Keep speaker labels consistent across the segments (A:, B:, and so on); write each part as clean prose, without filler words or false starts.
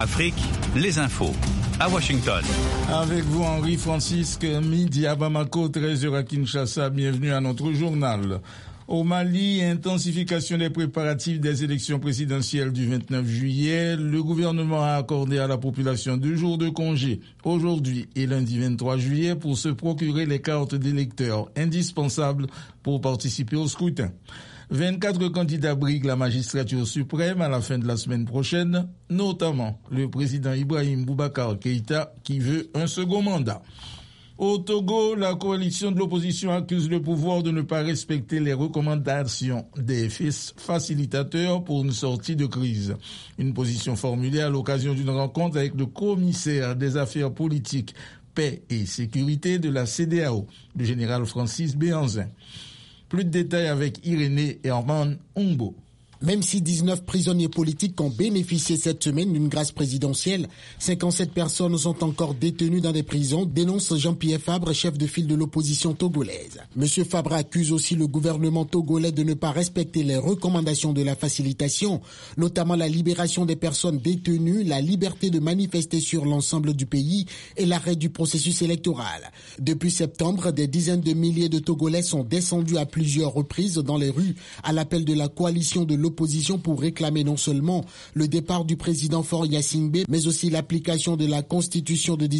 A: Afrique, les infos. À Washington.
B: Avec vous, Henri-Francisque, midi à Bamako, 13h à Kinshasa. Bienvenue à notre journal. Au Mali, intensification des préparatifs des élections présidentielles du 29 juillet. Le gouvernement a accordé à la population 2 jours de congé, aujourd'hui et lundi 23 juillet, pour se procurer les cartes d'électeurs indispensables pour participer au scrutin. 24 candidats briguent la magistrature suprême à la fin de la semaine prochaine, notamment le président Ibrahim Boubacar Keïta qui veut un second mandat. Au Togo, la coalition de l'opposition accuse le pouvoir de ne pas respecter les recommandations des facilitateurs pour une sortie de crise. Une position formulée à l'occasion d'une rencontre avec le commissaire des affaires politiques, paix et sécurité de la CEDEAO, le général Francis Béhanzin. Plus de détails avec Irénée Herman Ombo.
C: Même si 19 prisonniers politiques ont bénéficié cette semaine d'une grâce présidentielle, 57 personnes sont encore détenues dans des prisons, dénonce Jean-Pierre Fabre, chef de file de l'opposition togolaise. Monsieur Fabre accuse aussi le gouvernement togolais de ne pas respecter les recommandations de la facilitation, notamment la libération des personnes détenues, la liberté de manifester sur l'ensemble du pays et l'arrêt du processus électoral. Depuis septembre, des dizaines de milliers de Togolais sont descendus à plusieurs reprises dans les rues à l'appel de la coalition de l'opposition pour réclamer non seulement le départ du président Faure Gnassingbé, mais aussi l'application de la Constitution de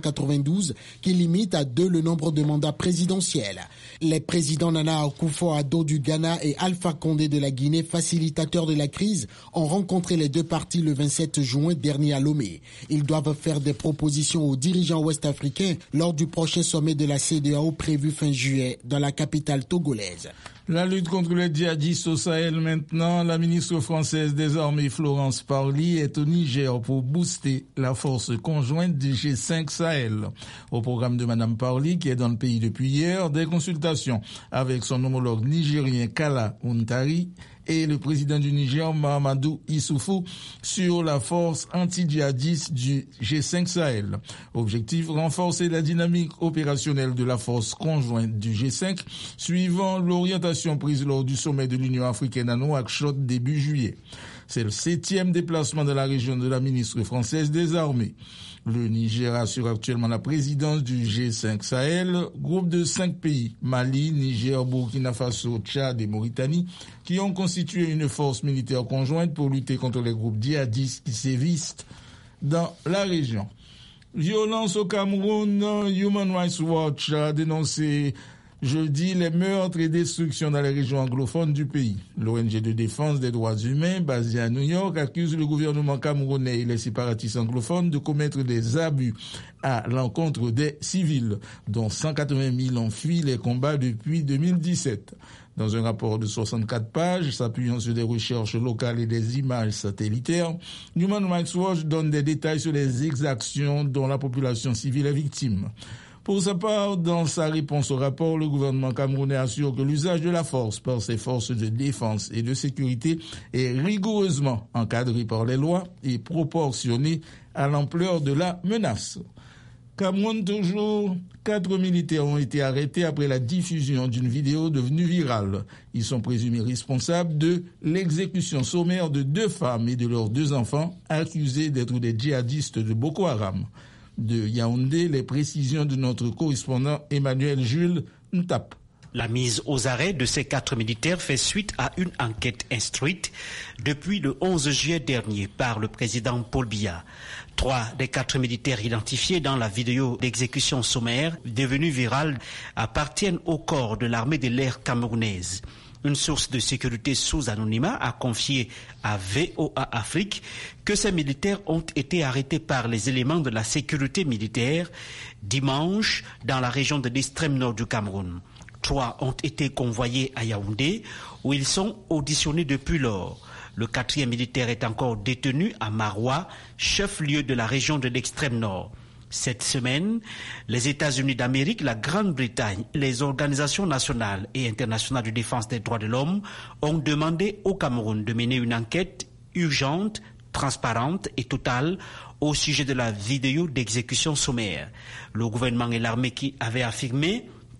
C: 1992 qui limite à 2 le nombre de mandats présidentiels. Les présidents Nana Akufo-Addo du Ghana et Alpha Condé de la Guinée, facilitateurs de la crise, ont rencontré les deux partis le 27 juin dernier à Lomé. Ils doivent faire des propositions aux dirigeants ouest-africains lors du prochain sommet de la CEDEAO prévu fin juillet dans la capitale togolaise.
B: La lutte contre les djihadistes au Sahel maintenant. La ministre française des Armées Florence Parly est au Niger pour booster la force conjointe du G5 Sahel. Au programme de Madame Parly, qui est dans le pays depuis hier, des consultations avec son homologue nigérien Kala Ountari et le président du Niger, Mahamadou Issoufou, sur la force anti-djihadiste du G5 Sahel. Objectif, renforcer la dynamique opérationnelle de la force conjointe du G5, suivant l'orientation prise lors du sommet de l'Union africaine à Nouakchott début juillet. C'est le 7e déplacement dans la région de la ministre française des Armées. Le Niger assure actuellement la présidence du G5 Sahel, groupe de 5 pays, Mali, Niger, Burkina Faso, Tchad et Mauritanie, qui ont constitué une force militaire conjointe pour lutter contre les groupes djihadistes qui sévissent dans la région. Violence au Cameroun, Human Rights Watch a dénoncé jeudi les meurtres et destructions dans les régions anglophones du pays. L'ONG de défense des droits humains, basée à New York, accuse le gouvernement camerounais et les séparatistes anglophones de commettre des abus à l'encontre des civils, dont 180 000 ont fui les combats depuis 2017. Dans un rapport de 64 pages, s'appuyant sur des recherches locales et des images satellitaires, Human Rights Watch donne des détails sur les exactions dont la population civile est victime. Pour sa part, dans sa réponse au rapport, le gouvernement camerounais assure que l'usage de la force par ses forces de défense et de sécurité est rigoureusement encadré par les lois et proportionné à l'ampleur de la menace. Cameroun toujours, 4 militaires ont été arrêtés après la diffusion d'une vidéo devenue virale. Ils sont présumés responsables de l'exécution sommaire de 2 femmes et de leurs 2 enfants accusés d'être des djihadistes de Boko Haram. De Yaoundé, les précisions de notre correspondant Emmanuel Jules Ntap.
D: La mise aux arrêts de ces 4 militaires fait suite à une enquête instruite depuis le 11 juillet dernier par le président Paul Biya. 3 des 4 militaires identifiés dans la vidéo d'exécution sommaire devenue virale appartiennent au corps de l'armée de l'air camerounaise. Une source de sécurité sous anonymat a confié à VOA Afrique que ces militaires ont été arrêtés par les éléments de la sécurité militaire dimanche dans la région de l'extrême nord du Cameroun. 3 ont été convoyés à Yaoundé où ils sont auditionnés depuis lors. Le 4e militaire est encore détenu à Maroua, chef-lieu de la région de l'extrême nord. Cette semaine, les États-Unis d'Amérique, la Grande-Bretagne, les organisations nationales et internationales de défense des droits de l'homme ont demandé au Cameroun de mener une enquête urgente, transparente et totale au sujet de la vidéo d'exécution sommaire. Le gouvernement et l'armée qui avaient affirmé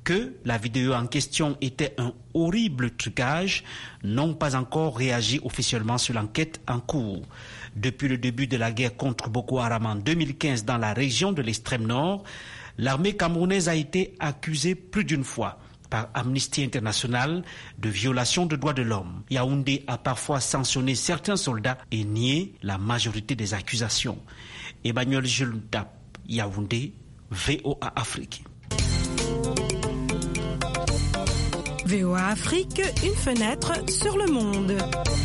D: que la vidéo en question était un horrible trucage, n'ont pas encore réagi officiellement sur l'enquête en cours. Depuis le début de la guerre contre Boko Haram en 2015 dans la région de l'extrême nord, l'armée camerounaise a été accusée plus d'une fois par Amnesty International de violation de droits de l'homme. Yaoundé a parfois sanctionné certains soldats et nié la majorité des accusations. Emmanuel Jultap, Yaoundé, VOA Afrique.
E: VOA Afrique, une fenêtre sur le monde.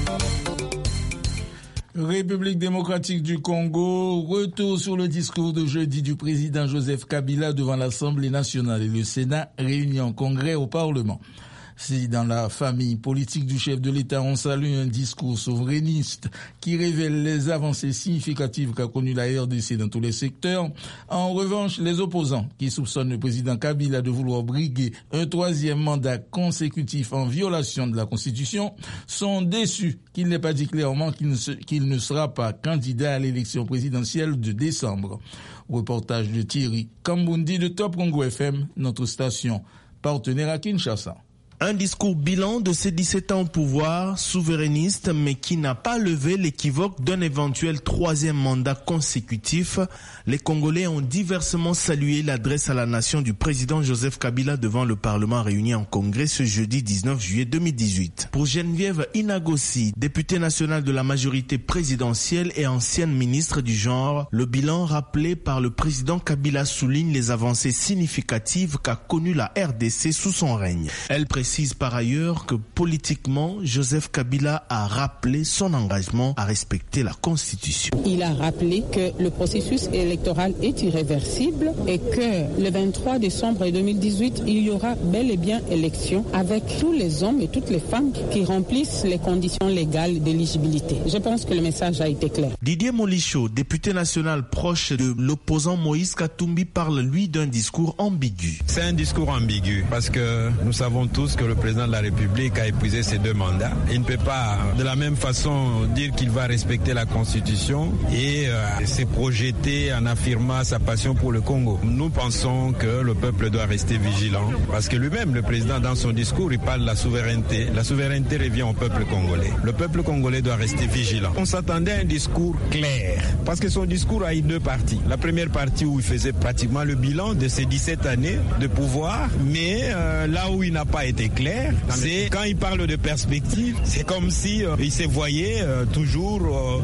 B: République démocratique du Congo, retour sur le discours de jeudi du président Joseph Kabila devant l'Assemblée nationale et le Sénat réunis en congrès au Parlement. Si dans la famille politique du chef de l'État on salue un discours souverainiste qui révèle les avancées significatives qu'a connues la RDC dans tous les secteurs, en revanche, les opposants qui soupçonnent le président Kabila de vouloir briguer un troisième mandat consécutif en violation de la Constitution sont déçus qu'il n'ait pas dit clairement qu'il ne sera pas candidat à l'élection présidentielle de décembre. Reportage de Thierry Kambundi de Top Congo FM, notre station partenaire à Kinshasa.
F: Un discours bilan de ses 17 ans au pouvoir, souverainiste, mais qui n'a pas levé l'équivoque d'un éventuel troisième mandat consécutif. Les Congolais ont diversement salué l'adresse à la nation du président Joseph Kabila devant le Parlement réuni en congrès ce jeudi 19 juillet 2018. Pour Geneviève Inagossi, députée nationale de la majorité présidentielle et ancienne ministre du genre, le bilan rappelé par le président Kabila souligne les avancées significatives qu'a connues la RDC sous son règne. Elle précise par ailleurs que politiquement, Joseph Kabila a rappelé son engagement à respecter la Constitution.
G: Il a rappelé que le processus électoral est irréversible et que le 23 décembre 2018, il y aura bel et bien élection avec tous les hommes et toutes les femmes qui remplissent les conditions légales d'éligibilité. Je pense que le message a été clair.
F: Didier Molicho, député national proche de l'opposant Moïse Katumbi, parle lui d'un discours ambigu.
H: C'est un discours ambigu parce que nous savons tous que le président de la République a épuisé ses 2 mandats. Il ne peut pas de la même façon dire qu'il va respecter la Constitution et se projeter en affirmant sa passion pour le Congo. Nous pensons que le peuple doit rester vigilant parce que lui-même, le président, dans son discours, il parle de la souveraineté. La souveraineté revient au peuple congolais. Le peuple congolais doit rester vigilant. On s'attendait à un discours clair parce que son discours a eu 2 parties. La première partie où il faisait pratiquement le bilan de ses 17 années de pouvoir, mais là où il n'a pas été clair, c'est quand il parle de perspective, c'est comme si il se voyait toujours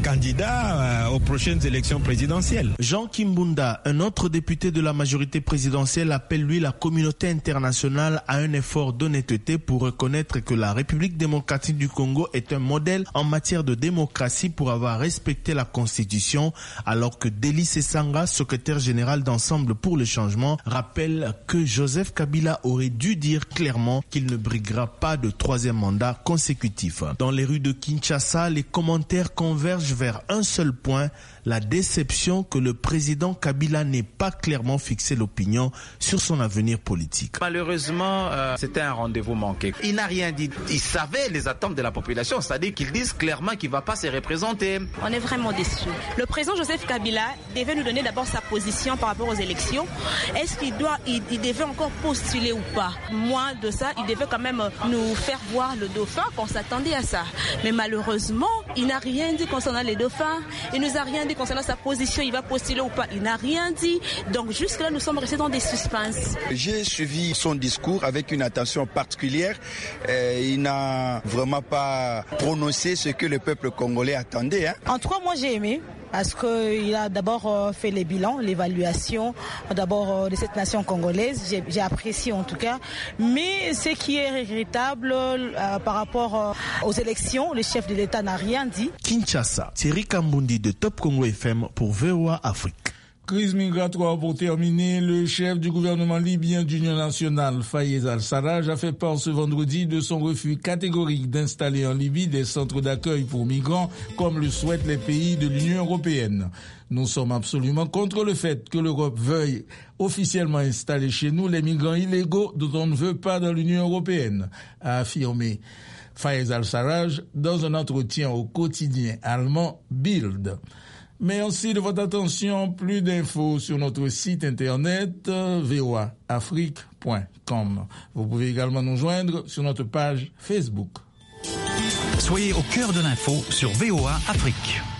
H: candidat aux prochaines élections présidentielles.
F: Jean Kimbunda, un autre député de la majorité présidentielle, appelle lui la communauté internationale à un effort d'honnêteté pour reconnaître que la République démocratique du Congo est un modèle en matière de démocratie pour avoir respecté la Constitution, alors que Délice Sanga, secrétaire général d'Ensemble pour le changement, rappelle que Joseph Kabila aurait dû dire clairement qu'il ne briguera pas de troisième mandat consécutif. Dans les rues de Kinshasa, les commentaires convergent vers un seul point, la déception que le président Kabila n'ait pas clairement fixé l'opinion sur son avenir politique.
I: Malheureusement, c'était un rendez-vous manqué. Il n'a rien dit. Il savait les attentes de la population, c'est-à-dire qu'ils disent clairement qu'il ne va pas se représenter.
J: On est vraiment déçus. Le président Joseph Kabila devait nous donner d'abord sa position par rapport aux élections. Est-ce qu'il devait encore postuler ou pas? Moins de ça, il devait quand même nous faire voir le dauphin, qu'on s'attendait à ça. Mais malheureusement, il n'a rien dit concernant les dauphins. Il nous a rien dit concernant sa position, il va postuler ou pas. Il n'a rien dit. Donc jusque-là, nous sommes restés dans des suspens.
K: J'ai suivi son discours avec une attention particulière. Il n'a vraiment pas prononcé ce que le peuple congolais attendait.
L: En tout cas, moi j'ai aimé. Parce qu'il a d'abord fait les bilans, l'évaluation d'abord de cette nation congolaise. J'ai apprécié en tout cas. Mais ce qui est regrettable par rapport aux élections, le chef de l'État n'a rien dit.
F: Kinshasa, Thierry Kambundi de Top Congo FM pour VOA Afrique.
B: Crise migratoire pour terminer, le chef du gouvernement libyen d'Union nationale, Fayez al-Sarraj, a fait part ce vendredi de son refus catégorique d'installer en Libye des centres d'accueil pour migrants, comme le souhaitent les pays de l'Union européenne. Nous sommes absolument contre le fait que l'Europe veuille officiellement installer chez nous les migrants illégaux dont on ne veut pas dans l'Union européenne, a affirmé Fayez al-Sarraj dans un entretien au quotidien allemand Bild. Merci de votre attention. Plus d'infos sur notre site internet voaafrique.com. voa.afrique.com. Vous pouvez également nous joindre sur notre page Facebook.
A: Soyez au cœur de l'info sur VOA Afrique.